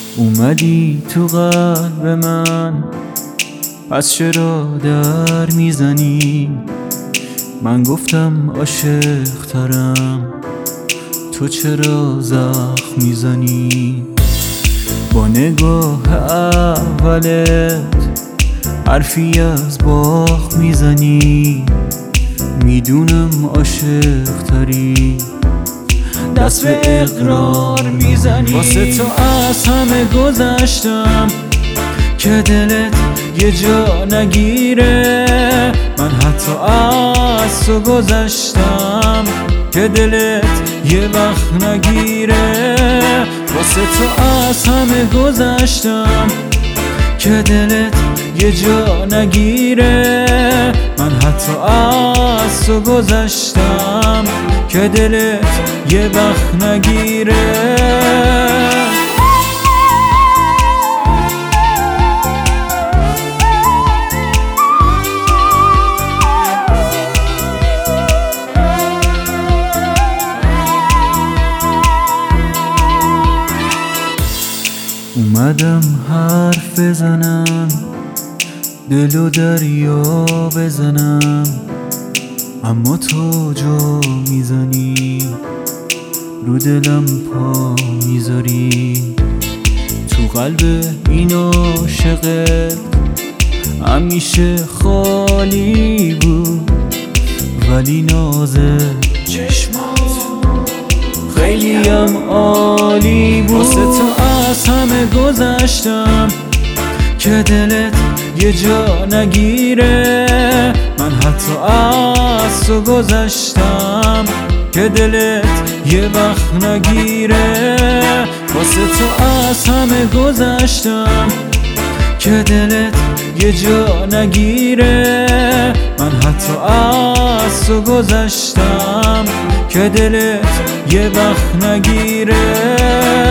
اومدی تو قلب من، پس چرا در میزنی؟ من گفتم عاشق ترم، تو چرا زخم میزنی؟ با نگاه اولت حرفی از باخ میزنی. میدونم عاشق تری، دست به اقرار میزنی. واسه تو از همه گذشتم که دلت یه جا نگیره. من حتی از تو گذشتم که دلت یه وقت نگیره. واسه تو از همه گذشتم که دلت یه جا نگیره. من حتی از تو گذشتم که دلت یه وقت نگیره. اومدم حرف بزنم، دل و دریا بزنم، اما تو جا میزنی، رو دلم پا میذاری. تو قلب این عاشقت همیشه خالی بود، ولی ناز چشمات خیلی هم عالی بود. واسه تو از همه گذشتم که دلت یه جا نگیره. من حتی از تو گذشتم که دلت یه وقت نگیره. واسه تو از همه گذشتم که دلت یه جا نگیره. من حتی از تو گذشتم که دلت یه وقت نگیره.